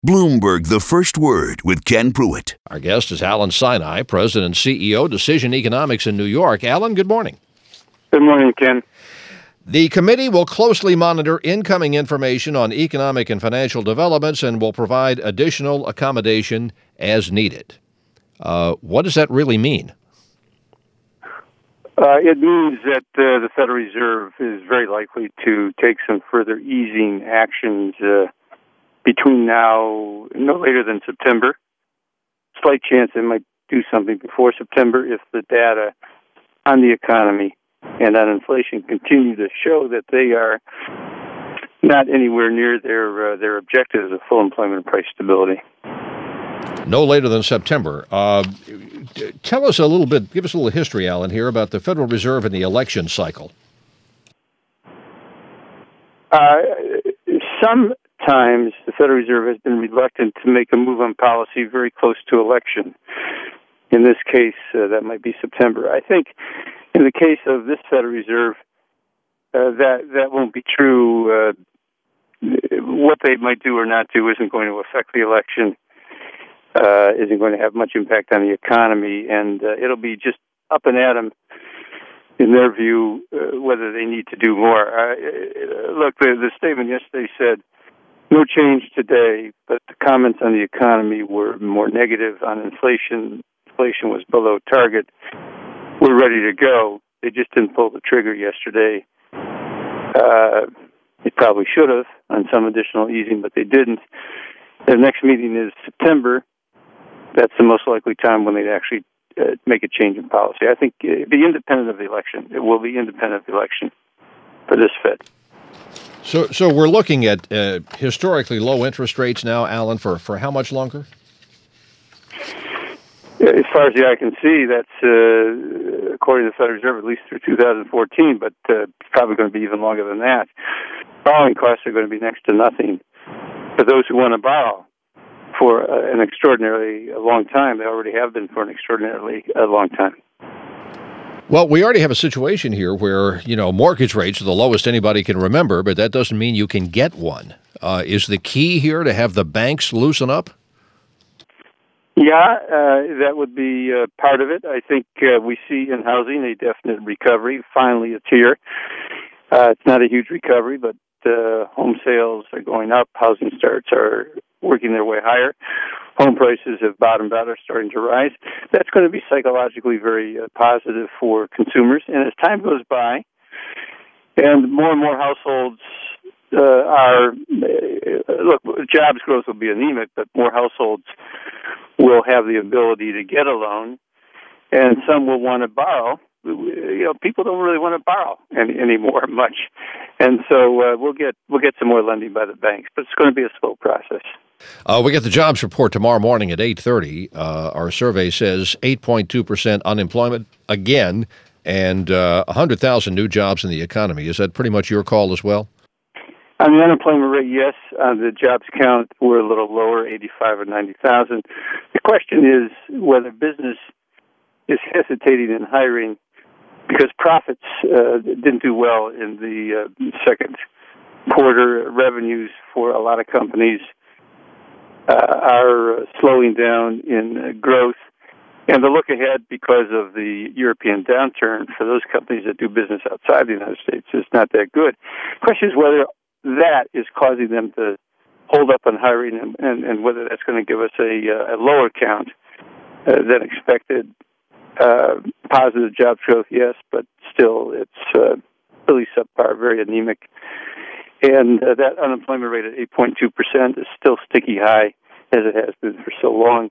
Bloomberg, the first word with Ken Pruitt. Our guest is Alan Sinai, President and CEO, Decision Economics in New York. Alan, good morning. Good morning, Ken. The committee will closely monitor incoming information on economic and financial developments and will provide additional accommodation as needed. What does that really mean? It means that the Federal Reserve is very likely to take some further easing actions between now, no later than September. Slight chance they might do something before September if the data on the economy and on inflation continue to show that they are not anywhere near their objectives of full employment and price stability. No later than September. Tell us a little bit, give us a little history, Alan, here about the Federal Reserve and the election cycle. Sometimes the Federal Reserve has been reluctant to make a move on policy very close to election. In this case, that might be September. I think in the case of this Federal Reserve, that won't be true. What they might do or not do isn't going to affect the election, isn't going to have much impact on the economy, and it'll be just up and at them, in their view, whether they need to do more. Look, the statement yesterday said, no change today, but the comments on the economy were more negative on inflation. Inflation was below target. We're ready to go. They just didn't pull the trigger yesterday. They probably should have on some additional easing, but they didn't. Their next meeting is September. That's the most likely time when they'd actually make a change in policy. I think it'd be independent of the election. It will be independent of the election for this Fed. So we're looking at historically low interest rates now, Alan, for how much longer? As far as the eye can see, that's, according to the Federal Reserve, at least through 2014, but probably going to be even longer than that. Borrowing costs are going to be next to nothing for those who want to borrow for an extraordinarily long time. They already have been for an extraordinarily long time. Well, we already have a situation here where, mortgage rates are the lowest anybody can remember, but that doesn't mean you can get one. Is the key here to have the banks loosen up? Yeah, that would be part of it. I think we see in housing a definite recovery. Finally, it's here. It's not a huge recovery, but home sales are going up. Housing starts are working their way higher. Home prices have bottomed out, are starting to rise. That's going to be psychologically very positive for consumers. And as time goes by, and more households jobs growth will be anemic, but more households will have the ability to get a loan, and some will want to borrow. People don't really want to borrow anymore much, and so we'll get some more lending by the banks, but it's going to be a slow process. We get the jobs report tomorrow morning at 8:30. Our survey says 8.2% unemployment again, and 100,000 new jobs in the economy. Is that pretty much your call as well? On the unemployment rate, yes. On the jobs count, we're a little lower, 85 or 90,000. The question is whether business is hesitating in hiring because profits didn't do well in the second quarter. Revenues for a lot of companies are slowing down in growth. And the look ahead, because of the European downturn, for those companies that do business outside the United States is not that good. The question is whether that is causing them to hold up on hiring and whether that's going to give us a lower count than expected. Positive job growth, yes, but still it's really subpar, very anemic. And that unemployment rate at 8.2% is still sticky high, as it has been for so long.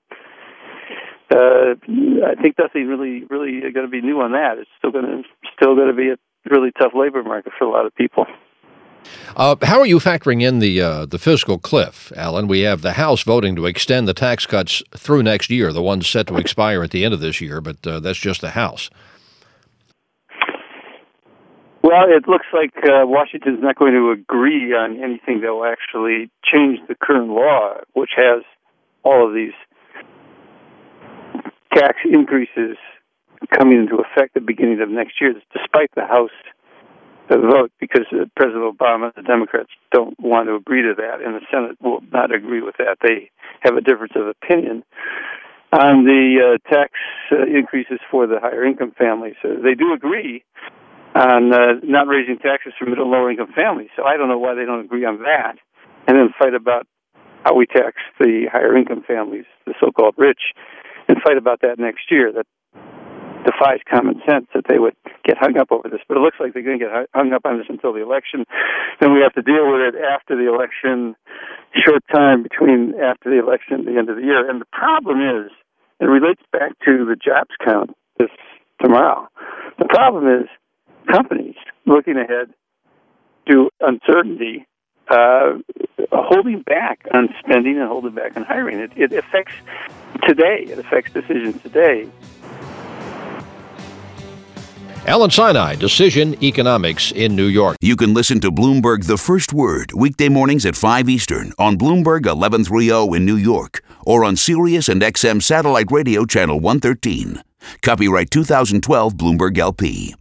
I think nothing really going to be new on that. It's still going to be a really tough labor market for a lot of people. How are you factoring in the fiscal cliff, Alan? We have the House voting to extend the tax cuts through next year, the ones set to expire at the end of this year, but that's just the House. Well, it looks like Washington's not going to agree on anything that will actually change the current law, which has all of these tax increases coming into effect at the beginning of next year, despite the House vote because President Obama and the Democrats don't want to agree to that, and the Senate will not agree with that. They have a difference of opinion on the tax increases for the higher income families. They do agree on not raising taxes for middle and lower income families. So I don't know why they don't agree on that, and then fight about how we tax the higher income families, the so-called rich, and fight about that next year. That defies common sense that they would get hung up over this. But it looks like they're going to get hung up on this until the election. Then we have to deal with it after the election, short time between after the election and the end of the year. And the problem is, it relates back to the jobs count this tomorrow. The problem is companies looking ahead to uncertainty, holding back on spending and holding back on hiring. It affects today. It affects decisions today. Alan Sinai, Decision Economics in New York. You can listen to Bloomberg The First Word weekday mornings at 5 Eastern on Bloomberg 1130 in New York or on Sirius and XM Satellite Radio Channel 113. Copyright 2012 Bloomberg LP.